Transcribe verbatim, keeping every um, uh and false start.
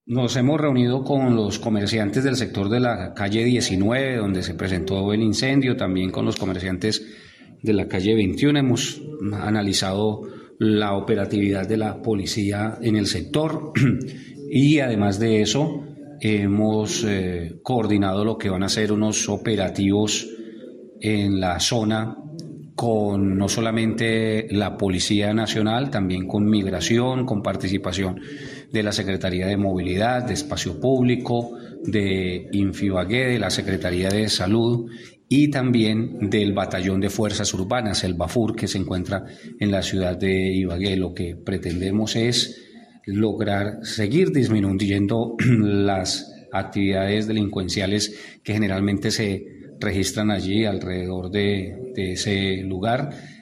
Nos hemos reunido con los comerciantes del sector de la calle diecinueve, donde se presentó el incendio, también con los comerciantes de la calle veintiuno. Hemos analizado la operatividad de la policía en el sector y además de eso hemos eh, coordinado lo que van a ser unos operativos en la zona con no solamente la Policía Nacional, también con Migración, con participación de la Secretaría de Movilidad, de Espacio Público, de Infibagué, de la Secretaría de Salud y también del Batallón de Fuerzas Urbanas, el BAFUR, que se encuentra en la ciudad de Ibagué. Lo que pretendemos es lograr seguir disminuyendo las actividades delincuenciales que generalmente se registran allí alrededor de, de ese lugar